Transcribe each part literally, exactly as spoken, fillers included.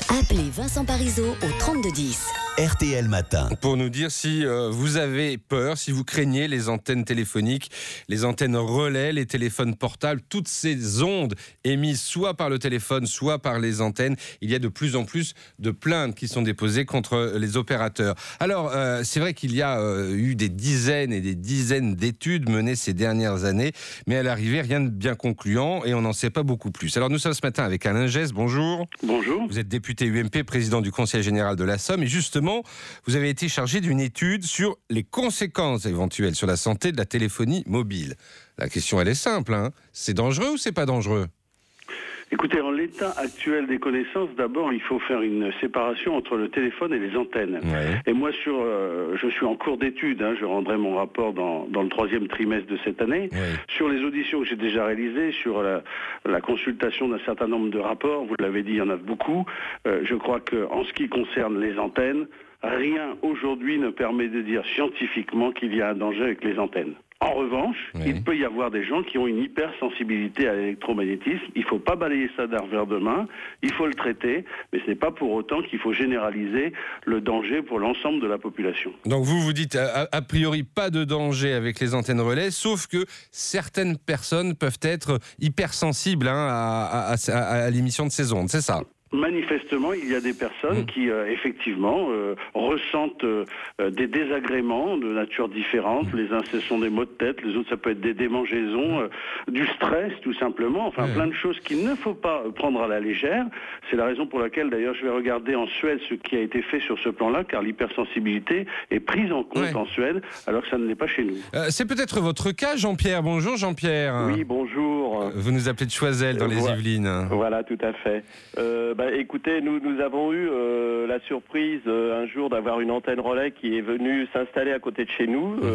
Appelez Vincent Parisot au trente-deux dix. R T L Matin. Pour nous dire si euh, vous avez peur, si vous craignez les antennes téléphoniques, les antennes relais, les téléphones portables, toutes ces ondes émises soit par le téléphone, soit par les antennes. Il y a de plus en plus de plaintes qui sont déposées contre les opérateurs. Alors, euh, c'est vrai qu'il y a euh, eu des dizaines et des dizaines d'études menées ces dernières années, mais à l'arrivée, rien de bien concluant et on n'en sait pas beaucoup plus. Alors, nous sommes ce matin avec Alain Gesse. Bonjour. Bonjour. Vous êtes député U M P, président du Conseil général de la Somme et justement, vous avez été chargé d'une étude sur les conséquences éventuelles sur la santé de la téléphonie mobile. La question, elle est simple, hein. C'est dangereux ou c'est pas dangereux ? Écoutez, en l'état actuel des connaissances, d'abord, il faut faire une séparation entre le téléphone et les antennes. Ouais. Et moi, sur, euh, je suis en cours d'étude, hein, je rendrai mon rapport dans, dans le troisième trimestre de cette année. Ouais. Sur les auditions que j'ai déjà réalisées, sur la, la consultation d'un certain nombre de rapports, vous l'avez dit, il y en a beaucoup. Euh, je crois qu'en ce qui concerne les antennes, rien aujourd'hui ne permet de dire scientifiquement qu'il y a un danger avec les antennes. En revanche, oui. il peut y avoir des gens qui ont une hypersensibilité à l'électromagnétisme. Il ne faut pas balayer ça d'un revers de main, il faut le traiter, mais ce n'est pas pour autant qu'il faut généraliser le danger pour l'ensemble de la population. Donc vous vous dites a, a priori pas de danger avec les antennes relais, sauf que certaines personnes peuvent être hypersensibles hein, à, à, à, à l'émission de ces ondes, c'est ça ? Manifestement, il y a des personnes mmh. qui, euh, effectivement, euh, ressentent euh, des désagréments de nature différente. Mmh. Les uns, ce sont des maux de tête, les autres, ça peut être des démangeaisons, euh, du stress, tout simplement. Enfin, mmh. plein de choses qu'il ne faut pas prendre à la légère. C'est la raison pour laquelle, d'ailleurs, je vais regarder en Suède ce qui a été fait sur ce plan-là, car l'hypersensibilité est prise en compte ouais. en Suède, alors que ça ne l'est pas chez nous. Euh, c'est peut-être votre cas, Jean-Pierre. Bonjour, Jean-Pierre. Oui, bonjour. Vous nous appelez de Choiseul, dans euh, les voilà. Yvelines. Voilà, tout à fait. Euh, Bah, écoutez, nous, nous avons eu euh, la surprise euh, un jour d'avoir une antenne relais qui est venue s'installer à côté de chez nous, mmh.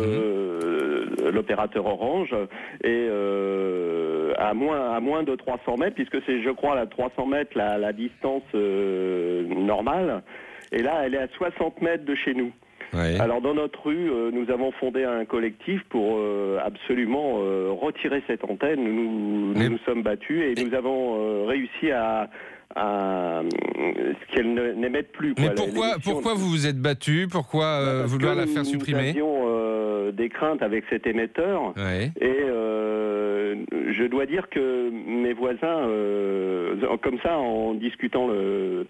euh, l'opérateur Orange, et euh, à, moins, à moins de trois cents mètres, puisque c'est, je crois, à trois cents mètres la, la distance euh, normale, et là, elle est à soixante mètres de chez nous. Oui. Alors dans notre rue, euh, nous avons fondé un collectif pour euh, absolument euh, retirer cette antenne. Nous Mais... nous, nous sommes battus et Mais... nous avons euh, réussi à... à ce qu'elle n'émette plus. Quoi. Mais pourquoi, pourquoi vous vous êtes battu ? Pourquoi euh, bah, vouloir la faire supprimer ? Nous avions euh, des craintes avec cet émetteur ouais. et euh, je dois dire que mes voisins, euh, comme ça, en discutant le...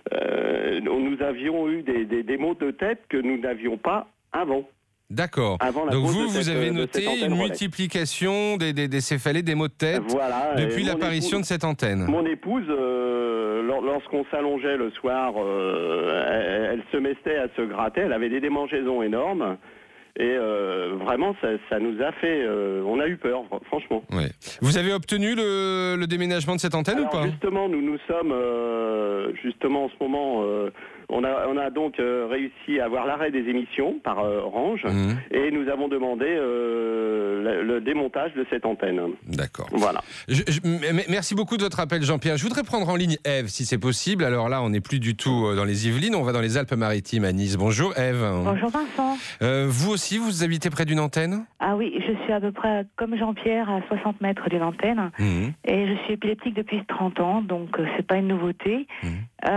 Euh, nous avions eu des, des, des maux de tête que nous n'avions pas avant. D'accord. Donc vous, vous avez noté une multiplication des, des, des céphalées, des maux de tête voilà, depuis l'apparition épouse, de cette antenne. Mon épouse, euh, lorsqu'on s'allongeait le soir, euh, elle, elle se mettait à se gratter, elle avait des démangeaisons énormes. Et euh, vraiment, ça, ça nous a fait... Euh, on a eu peur, franchement. Ouais. Vous avez obtenu le, le déménagement de cette antenne Alors, ou pas ? Justement, nous nous sommes... Euh, justement, en ce moment... Euh, On a, on a donc euh, réussi à avoir l'arrêt des émissions par euh, Orange mmh. et nous avons demandé euh, le, le démontage de cette antenne. D'accord. Voilà. Je, je, merci beaucoup de votre appel, Jean-Pierre. Je voudrais prendre en ligne Ève, si c'est possible. Alors là, on n'est plus du tout dans les Yvelines, on va dans les Alpes-Maritimes à Nice. Bonjour Ève. Bonjour Vincent. Euh, vous aussi, vous habitez près d'une antenne ? Ah oui, je suis à peu près comme Jean-Pierre à soixante mètres d'une antenne mmh. et je suis épileptique depuis trente ans, donc euh, c'est pas une nouveauté. Mmh.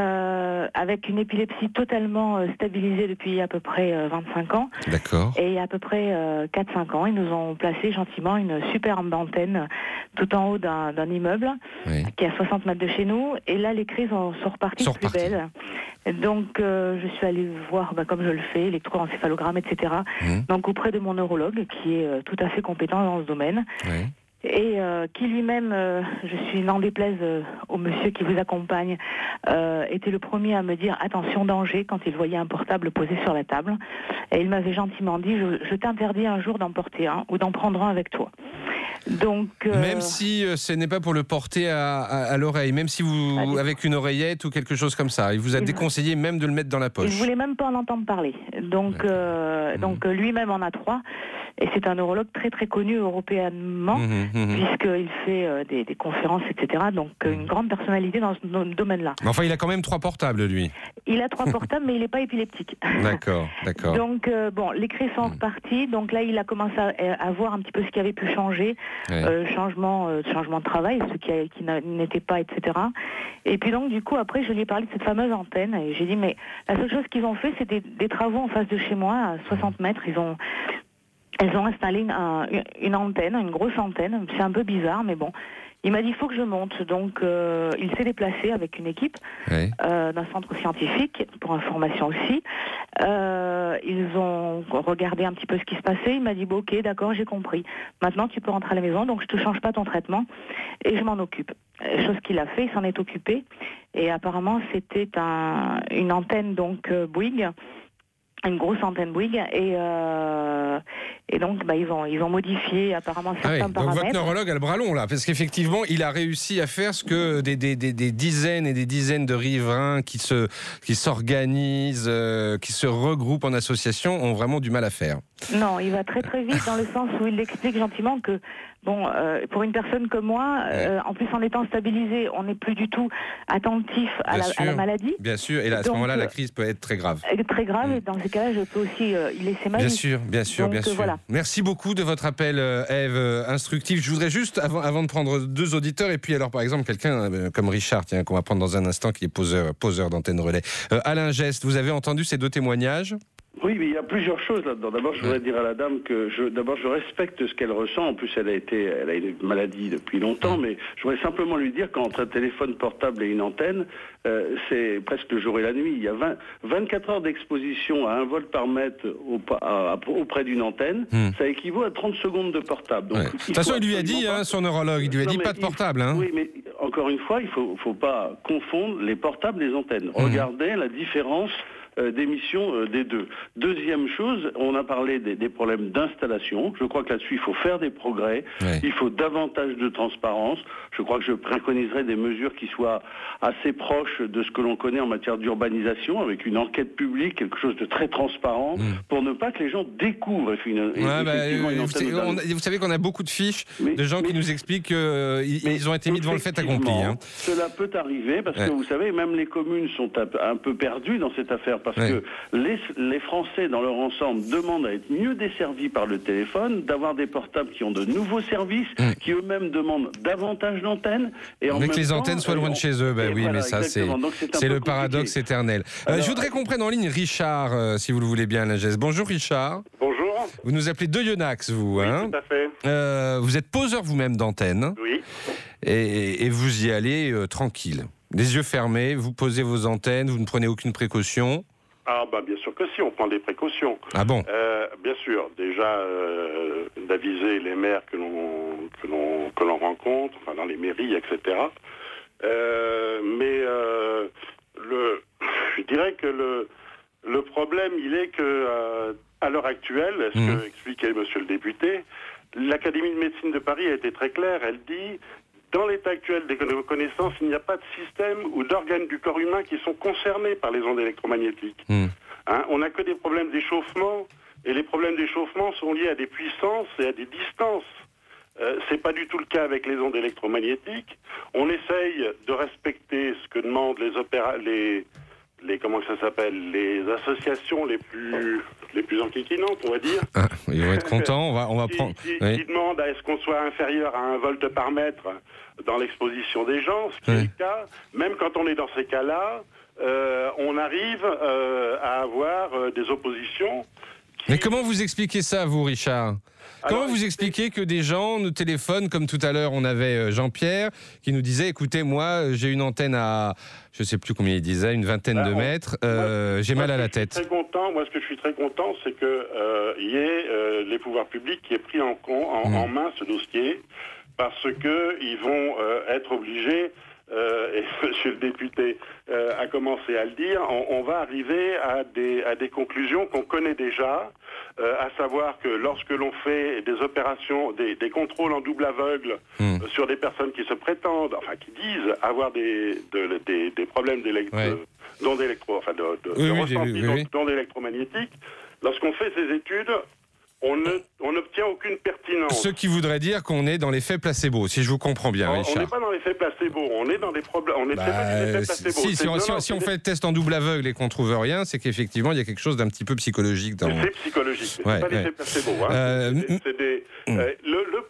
Euh, avec une épilepsie totalement euh, stabilisée depuis à peu près euh, vingt-cinq ans. D'accord. Et il y a à peu près euh, quatre cinq ans, ils nous ont placé gentiment une superbe antenne tout en haut d'un, d'un immeuble oui. qui est à soixante mètres de chez nous. Et là, les crises sont, sont reparties sont plus belles. Donc, euh, je suis allée voir, bah, comme je le fais, électroencéphalogramme, et cetera. Mmh. Donc, auprès de mon neurologue, qui est euh, tout à fait compétent dans ce domaine. Oui. Et euh, qui lui-même, euh, je suis n'en déplaise euh, au monsieur qui vous accompagne, euh, était le premier à me dire attention danger quand il voyait un portable posé sur la table. Et il m'avait gentiment dit je, je t'interdis un jour d'en porter un ou d'en prendre un avec toi. Donc, euh... même si euh, ce n'est pas pour le porter à, à, à l'oreille, même si vous ah, avec une oreillette ou quelque chose comme ça, il vous a il déconseillé v... même de le mettre dans la poche. Il voulait même pas en entendre parler. Donc, euh, mmh. donc lui-même en a trois. Et c'est un neurologue très très connu européennement, mmh, mmh. puisqu'il fait euh, des, des conférences, et cetera. Donc euh, une grande personnalité dans ce dans le domaine-là. Mais enfin, il a quand même trois portables, lui. Il a trois portables, mais il n'est pas épileptique. D'accord, d'accord. Donc, euh, bon, les crises sont reparties. Donc là, il a commencé à, à voir un petit peu ce qui avait pu changer. ouais. euh, changement, euh, changement de travail, ce qui, a, qui n'était pas, et cetera. Et puis donc, du coup, après, je lui ai parlé de cette fameuse antenne, et j'ai dit, mais la seule chose qu'ils ont fait, c'est des, des travaux en face de chez moi, à soixante mètres, ils ont... Elles ont installé une, une antenne, une grosse antenne. C'est un peu bizarre, mais bon. Il m'a dit, il faut que je monte. Donc, euh, il s'est déplacé avec une équipe oui. euh, d'un centre scientifique, pour information aussi. Euh, ils ont regardé un petit peu ce qui se passait. Il m'a dit, bon, ok, d'accord, j'ai compris. Maintenant, tu peux rentrer à la maison, donc je te change pas ton traitement. Et je m'en occupe. Chose qu'il a fait, il s'en est occupé. Et apparemment, c'était un, une antenne, donc, euh, Bouygues. Une grosse antenne Bouygues et, euh, et donc bah, ils, ont, ils ont modifié apparemment certains ah oui, paramètres. Donc votre neurologue a le bras long là, parce qu'effectivement il a réussi à faire ce que des, des, des, des dizaines et des dizaines de riverains qui, se, qui s'organisent, euh, qui se regroupent en association ont vraiment du mal à faire. Non, il va très très vite dans le sens où il explique gentiment que bon, euh, pour une personne comme moi, euh, en plus en étant stabilisé, on n'est plus du tout attentif à la, à la maladie. Bien sûr, et là, à ce moment-là, la crise peut être très grave. Très grave, mmh. et dans ces cas-là, je peux aussi euh, y laisser ma vie. Bien sûr, bien sûr, Donc, bien sûr. Voilà. Merci beaucoup de votre appel, Ève, euh, instructif. Je voudrais juste, avant, avant de prendre deux auditeurs, et puis alors par exemple quelqu'un euh, comme Richard, tiens, qu'on va prendre dans un instant, qui est poseur, poseur d'antenne relais. Euh, Alain Geste, vous avez entendu ces deux témoignages ? Oui, mais il y a plusieurs choses là-dedans. D'abord, je voudrais dire à la dame que je, d'abord, je respecte ce qu'elle ressent. En plus, elle a été, elle a une maladie depuis longtemps, mais je voudrais simplement lui dire qu'entre un téléphone portable et une antenne, euh, c'est presque le jour et la nuit. Il y a vingt, vingt-quatre heures d'exposition à un volt par mètre au, à, à, auprès d'une antenne. Hmm. Ça équivaut à trente secondes de portable. Donc, ouais. De toute façon, il lui a dit, hein, son neurologue, il lui a non, dit pas de portable. Hein. Oui, mais encore une fois, il faut, faut pas confondre les portables et les antennes. Hmm. Regardez la différence d'émission euh, des deux. Deuxième chose, on a parlé des, des problèmes d'installation. Je crois que là-dessus, il faut faire des progrès. Ouais. Il faut davantage de transparence. Je crois que je préconiserais des mesures qui soient assez proches de ce que l'on connaît en matière d'urbanisation, avec une enquête publique, quelque chose de très transparent, mmh. pour ne pas que les gens découvrent une, ouais, bah, une vous, savez, on, vous savez qu'on a beaucoup de fiches mais, de gens mais, qui nous expliquent qu'ils euh, ils ont été mis devant le fait accompli. Hein. Cela peut arriver, parce ouais. que vous savez, même les communes sont un peu perdues dans cette affaire. Parce ouais. que les, les Français, dans leur ensemble, demandent à être mieux desservis par le téléphone, d'avoir des portables qui ont de nouveaux services, mmh. qui eux-mêmes demandent davantage d'antennes. Et en mais même que les temps, antennes soient loin de chez eux, ben oui, voilà, mais ça, c'est, c'est, c'est le paradoxe éternel. Alors, euh, je voudrais qu'on prenne en ligne Richard, euh, si vous le voulez bien, Alain Geste. Bonjour Richard. Bonjour. Vous nous appelez de Yonax, vous. Oui, hein tout à fait. Euh, vous êtes poseur vous-même d'antennes. Oui. Et, et vous y allez euh, tranquille. Les yeux fermés, vous posez vos antennes, vous ne prenez aucune précaution. Ah bah bien sûr que si, on prend des précautions. Ah bon euh, Bien sûr, déjà euh, d'aviser les maires que l'on, que l'on, que l'on rencontre, enfin dans les mairies, et cetera. Euh, mais euh, le, je dirais que le, le problème, il est que euh, à l'heure actuelle, ce mmh. que expliquait Monsieur le député, l'Académie de médecine de Paris a été très claire. Elle dit, dans l'état actuel des connaissances, il n'y a pas de système ou d'organes du corps humain qui sont concernés par les ondes électromagnétiques. Mmh. Hein, on n'a que des problèmes d'échauffement, et les problèmes d'échauffement sont liés à des puissances et à des distances. Euh, c'est pas du tout le cas avec les ondes électromagnétiques. On essaye de respecter ce que demandent les opéra, les, les comment ça s'appelle, les associations les plus les plus enquiquinantes, on va dire. Ah, ils vont être contents. On va on va qui, prendre. Qui, oui. qui demandent à ce qu'on soit inférieur à un volt par mètre dans l'exposition des gens, ce qui oui. est le cas. Même quand on est dans ces cas-là, euh, on arrive euh, à avoir euh, des oppositions. Qui... Mais comment vous expliquez ça, vous, Richard ? Comment Alors, vous expliquez que des gens nous téléphonent, comme tout à l'heure on avait Jean-Pierre, qui nous disait, écoutez, moi j'ai une antenne à, je ne sais plus combien il disait, une vingtaine bah, de mètres, euh, moi, j'ai mal à la tête. Très content, moi ce que je suis très content, c'est qu'il euh, y ait euh, les pouvoirs publics qui aient pris en, en, mmh. en main ce dossier, parce qu'ils vont euh, être obligés, euh, et monsieur le député euh, a commencé à le dire, on, on va arriver à des, à des conclusions qu'on connaît déjà, euh, à savoir que lorsque l'on fait des opérations, des, des contrôles en double aveugle mmh. euh, sur des personnes qui se prétendent, enfin qui disent avoir des, de, des, des problèmes d'électro, ouais. d'ondes électro, enfin de, de, oui, de oui, ressenti oui, oui. d'ondes électromagnétiques, lorsqu'on fait ces études, On ne, on n'obtient aucune pertinence. Ce qui voudrait dire qu'on est dans l'effet placebo, si je vous comprends bien, on, Richard. On n'est pas dans l'effet placebo, on est dans des problèmes. On est bah, pas dans l'effet placebo. Si, si, on, si, on, si on fait le test en double aveugle et qu'on trouve rien, c'est qu'effectivement il y a quelque chose d'un petit peu psychologique dans. C'est psychologique, ouais, c'est pas ouais. l'effet placebo. Hein. Euh, c'est, c'est des, euh, le, le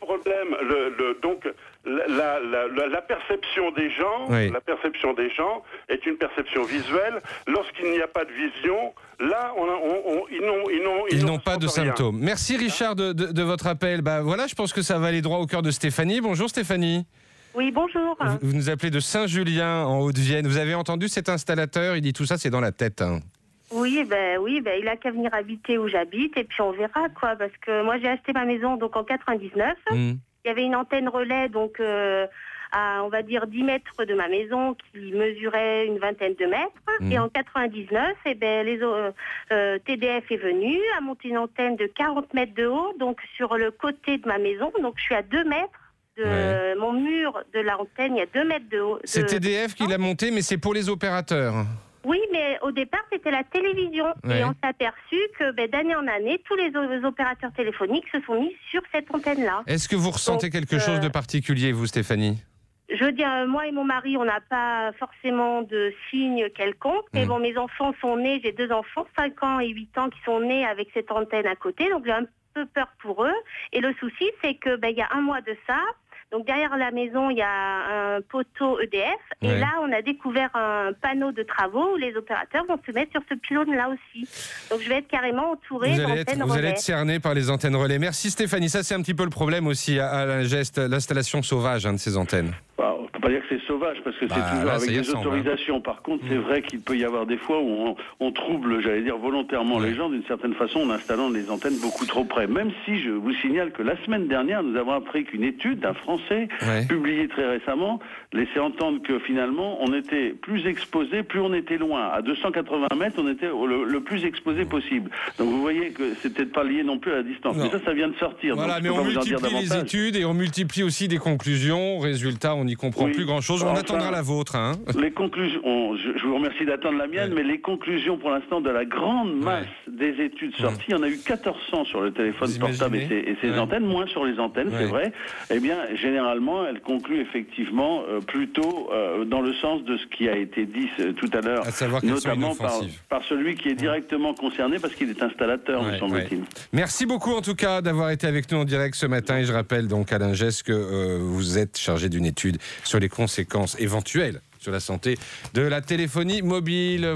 problème. Le, le, donc, la, la, la, la perception des gens, oui. la perception des gens est une perception visuelle. Lorsqu'il n'y a pas de vision, là, on a, on, on, ils n'ont, ils n'ont, ils ils n'ont pas de rien. Symptômes. Merci Richard de, de, de votre appel. Bah voilà, je pense que ça va aller droit au cœur de Stéphanie. Bonjour Stéphanie. Oui, bonjour. Vous, vous nous appelez de Saint-Julien en Haute-Vienne. Vous avez entendu cet installateur? Il dit tout ça, c'est dans la tête. Hein. Oui, ben oui, ben il a qu'à venir habiter où j'habite et puis on verra quoi. Parce que moi j'ai acheté ma maison donc en quatre-vingt-dix-neuf. Mmh. Il y avait une antenne relais donc euh, à on va dire dix mètres de ma maison qui mesurait une vingtaine de mètres. Mmh. Et en quatre-vingt-dix-neuf, et ben les euh, euh, T D F est venu, a monté une antenne de quarante mètres de haut donc sur le côté de ma maison. Donc je suis à deux mètres. De ouais. Mon mur de l'antenne, il y a deux mètres de haut. De... C'est T D F qui l'a monté, mais c'est pour les opérateurs. Oui, mais au départ, c'était la télévision. Ouais. Et on s'est aperçu que ben, d'année en année, tous les, les opérateurs téléphoniques se sont mis sur cette antenne-là. Est-ce que vous ressentez Donc, quelque euh... chose de particulier, vous, Stéphanie ? Je veux dire, moi et mon mari, on n'a pas forcément de signe quelconque. Mais mmh. bon, mes enfants sont nés, j'ai deux enfants, cinq ans et huit ans, qui sont nés avec cette antenne à côté. Donc j'ai un peu peur pour eux. Et le souci, c'est que ben, y a un mois de ça, donc derrière la maison, il y a un poteau E D F. Et ouais. là, on a découvert un panneau de travaux où les opérateurs vont se mettre sur ce pylône-là aussi. Donc je vais être carrément entourée d'antennes relais. Vous allez être cerné par les antennes relais. Merci Stéphanie. Ça, c'est un petit peu le problème aussi à, à la geste, l'installation sauvage hein, de ces antennes. Bah, on ne peut pas dire que c'est sauvage parce que bah, c'est toujours là, avec des autorisations. Hein. Par contre, mmh. c'est vrai qu'il peut y avoir des fois où on, on trouble, j'allais dire volontairement, ouais. les gens d'une certaine façon en installant les antennes beaucoup trop près. Même si je vous signale que la semaine dernière, nous avons appris qu'une étude d'un Français ouais. publiée très récemment laissait entendre que finalement, on était plus exposé, plus on était loin. À deux cent quatre-vingts mètres, on était le, le plus exposé possible. Donc vous voyez que c'est peut-être pas lié non plus à la distance. Non. Mais ça, ça vient de sortir. Voilà, donc, mais on multiplie les études et on multiplie aussi des conclusions. Résultat, on n'y comprend oui. plus grand-chose. On enfin, attendra la vôtre. Hein. Les conclusions, on, je, je vous remercie d'attendre la mienne, ouais. mais les conclusions pour l'instant de la grande masse ouais. des études sorties, il ouais. y en a eu quatorze cents sur le téléphone vous portable imaginez? et ses, et ses ouais. antennes, moins sur les antennes, ouais. c'est vrai. Eh bien, généralement, elles concluent effectivement euh, plutôt euh, dans le sens de ce qui a été dit euh, tout à l'heure, à notamment par, par celui qui est directement concerné parce qu'il est installateur, ouais, me semble-t-il. Ouais. Merci beaucoup en tout cas d'avoir été avec nous en direct ce matin et je rappelle donc Alain Geste que euh, vous êtes chargé d'une étude sur les conséquences éventuelles sur la santé de la téléphonie mobile.